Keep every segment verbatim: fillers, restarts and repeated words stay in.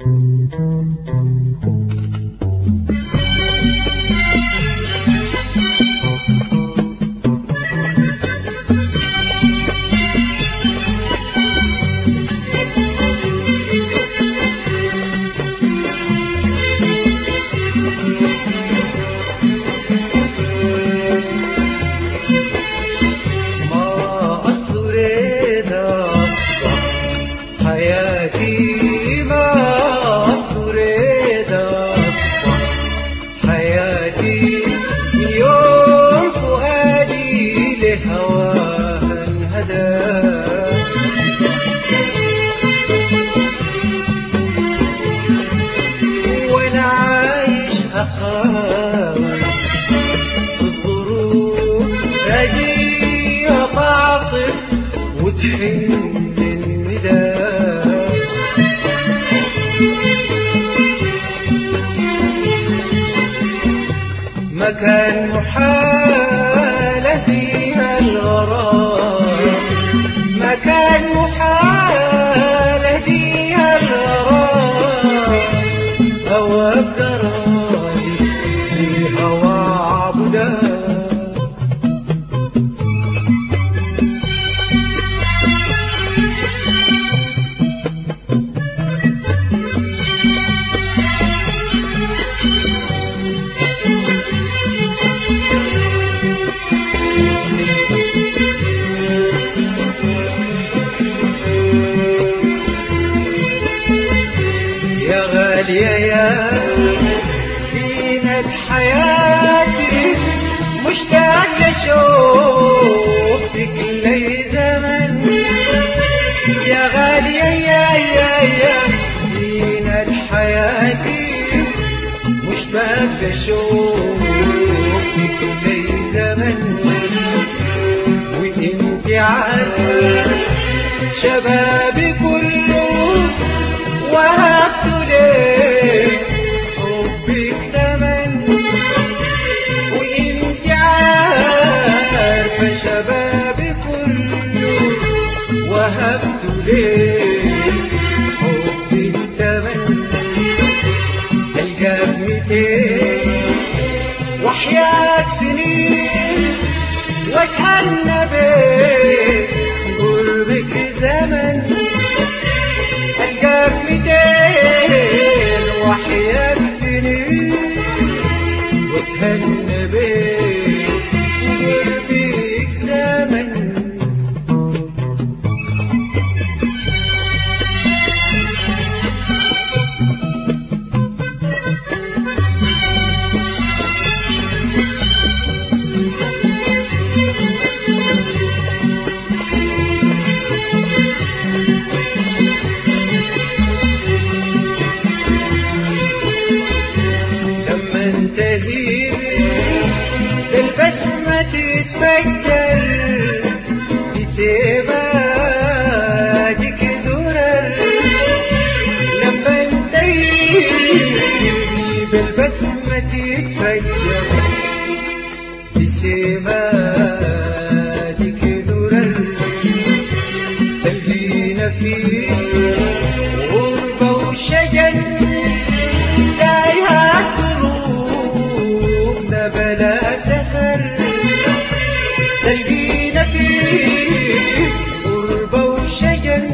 حياتي ما أصدرت أصبح حياتي يوم فؤادي لهواها انهدى وأنا عايش أحاول في الظروف أجيها تعطف وتحن ما كان محال فيها الغرام ما كان محال فيها الغرام أو أبقى راضي فيها وأعبدها يا يا زينة حياتي مشتاق لشوفتك لي زمن يا غالية يا يا يا زينة حياتي مشتاق لشوفتك لي زمن وانت عارفة شبابي كله وهبت ليه حبك ثمن وانت عارفة شبابي كله وهبت ليه حبك ثمن القاك ميتين وحياة سنين واتهنى بيه قربك زمن القاك ميتين وحياك سنين وتهنى بيك قربك زمن البسمة تتفجر بسبادك درر لما انتهي بالبسمة تتفجر بسبادك درر تلقينا فيه غربة وشجن تايهات قلوبنا بلا سفر تلقينا فيه غربة وشجن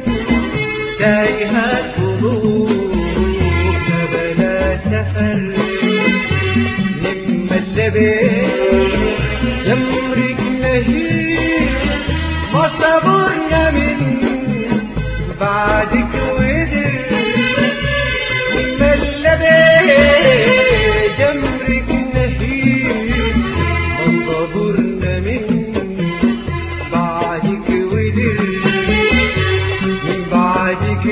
تايهات قلوبنا بلا سفر نمل بين جمرك نهيب ما صبرنا من بعدك ودر نمل بين جمرك نهيب ما صبرنا من بعدك ودر من بعدك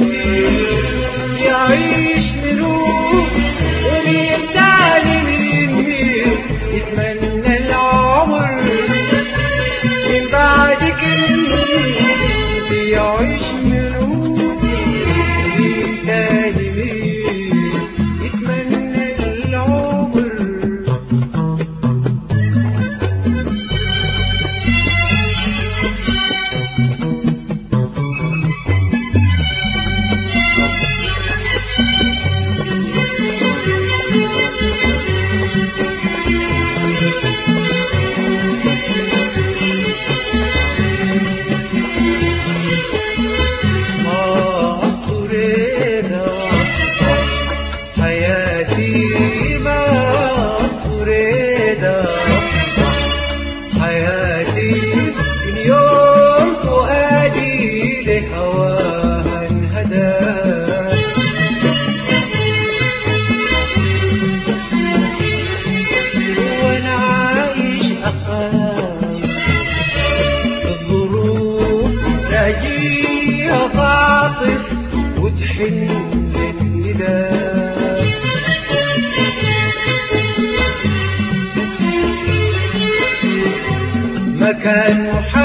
يعيش ملوك ومين تاني مين مين يتمنى العمر من بعدك يعيش ملوك ومين تاني مين يتمنى العمر بيحن للنداء. مكان محمد